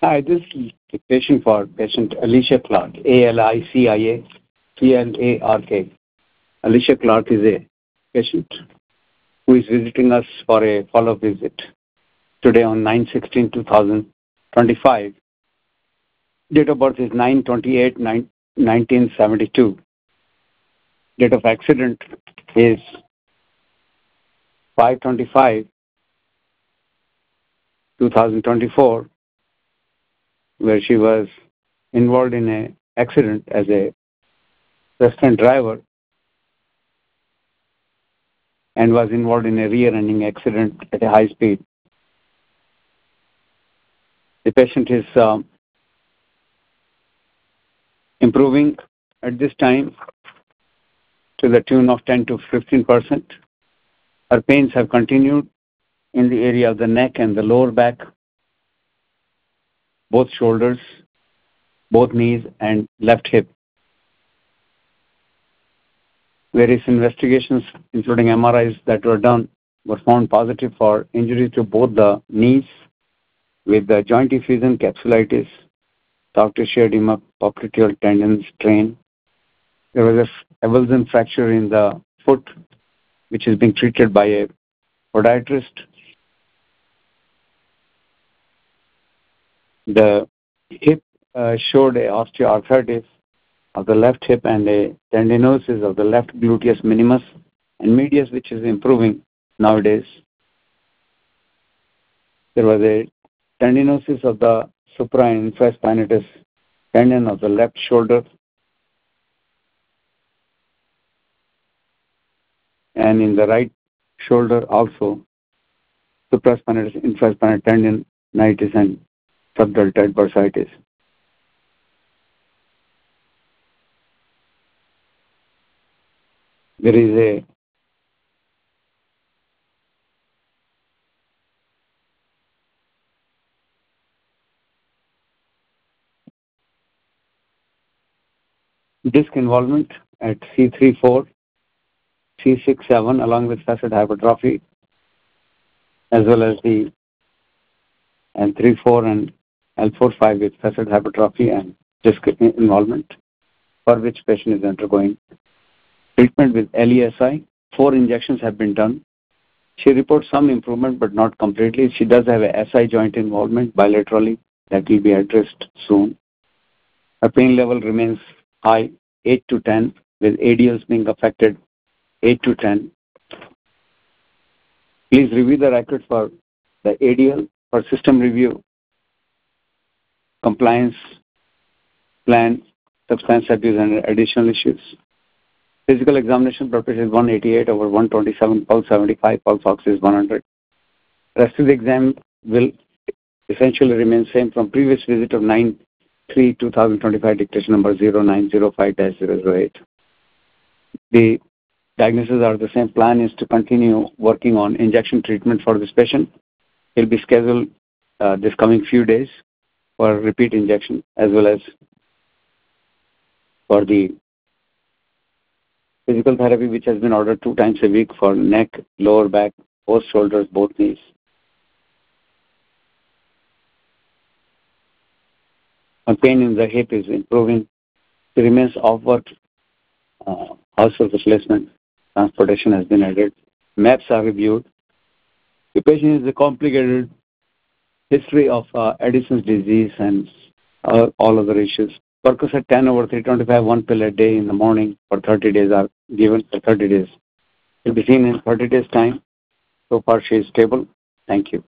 Hi, this is the patient Alicia Clark, ALICIA Alicia Clark is a patient who is visiting us for a follow-up visit today on 9/16/2025. Date of birth is 9/28/1972. Date of accident is 5/25/2024, where she was involved in an accident as a restaurant driver and was involved in a rear-ending accident at a high speed. The patient is improving at this time to the tune of 10 to 15%. Her pains have continued in the area of the neck and the lower back, both shoulders, both knees, and left hip. Various investigations, including MRIs that were done, were found positive for injury to both the knees with the joint effusion, capsulitis, soft tissue edema, popliteal tendon strain. There was a avulsion fracture in the foot, which is being treated by a podiatrist. The hip showed a osteoarthritis of the left hip and a tendinosis of the left gluteus minimus and medius, which is improving nowadays. There was a tendinosis of the supra and infraspinatus tendon of the left shoulder, and in the right shoulder also supraspinatus, infraspinatus tendinitis and subdeltoid bursitis. There is a disc involvement at C3-4, C6-7 along with facet hypertrophy, as well as the L3-4 and L4-5 with facet hypertrophy and disc involvement, for which patient is undergoing treatment with LESI. 4 injections have been done. She reports some improvement, but not completely. She does have a SI joint involvement bilaterally that will be addressed soon. Her pain level remains high, 8 to 10, with ADLs being affected 8 to 10. Please review the record for the ADL for system review, compliance plan, substance abuse, and additional issues. Physical examination blood pressure is 188/127, pulse 75, pulse ox is 100. Rest of the exam will essentially remain same from previous visit of 9/3/2025, dictation number 0905-008. The diagnoses are the same. Plan is to continue working on injection treatment for this patient. He'll be scheduled this coming few days for repeat injection, as well as for the physical therapy, which has been ordered 2 times a week for neck, lower back, both shoulders, both knees. Her pain in the hip is improving. She remains off work. Household replacement, transportation has been added. Maps are reviewed. The patient has a complicated history of Addison's disease and all other issues. Percocet 10/325, 1 pill a day in the morning for 30 days are given for 30 days. She'll be seen in 30 days' time. So far, she is stable. Thank you.